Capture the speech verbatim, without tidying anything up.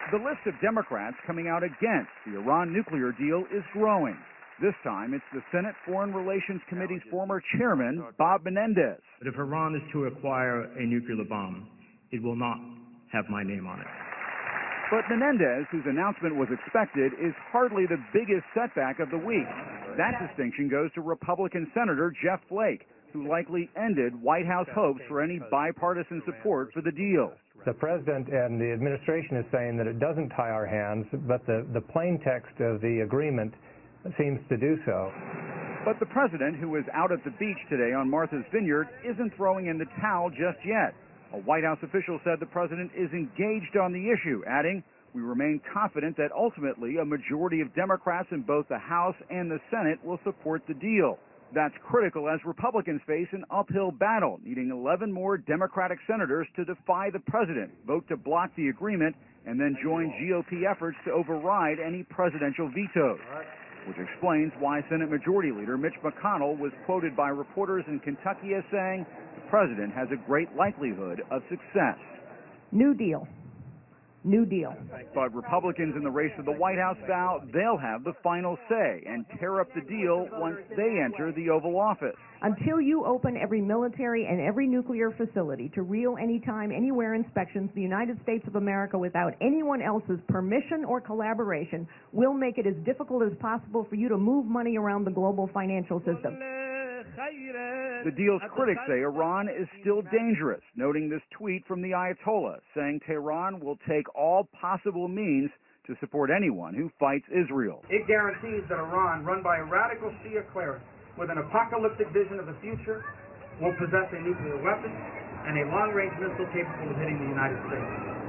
The list of Democrats coming out against the Iran nuclear deal is growing. This time, it's the Senate Foreign Relations Committee's former chairman, Bob Menendez. But if Iran is to acquire a nuclear bomb, it will not have my name on it. But Menendez, whose announcement was expected, is hardly the biggest setback of the week. That distinction goes to Republican Senator Jeff Flake, who likely ended White House hopes for any bipartisan support for the deal. The president and the administration is saying that it doesn't tie our hands, but the, the plain text of the agreement seems to do so. But the president, who was out at the beach today on Martha's Vineyard, isn't throwing in the towel just yet. A White House official said the president is engaged on the issue, adding, "We remain confident that ultimately a majority of Democrats in both the House and the Senate will support the deal." That's critical as Republicans face an uphill battle, needing eleven more Democratic senators to defy the president, vote to block the agreement, and then join G O P efforts to override any presidential vetoes. Which explains why Senate Majority Leader Mitch McConnell was quoted by reporters in Kentucky as saying the president has a great likelihood of success. New Deal. New Deal. But Republicans in the race for the White House vow they'll have the final say and tear up the deal once they enter the Oval Office. Until you open every military and every nuclear facility to real anytime, anywhere inspections, the United States of America, without anyone else's permission or collaboration, will make it as difficult as possible for you to move money around the global financial system. The deal's critics say Iran is still dangerous, noting this tweet from the Ayatollah saying Tehran will take all possible means to support anyone who fights Israel. It guarantees that Iran, run by a radical Shia cleric with an apocalyptic vision of the future, will possess a nuclear weapon and a long-range missile capable of hitting the United States.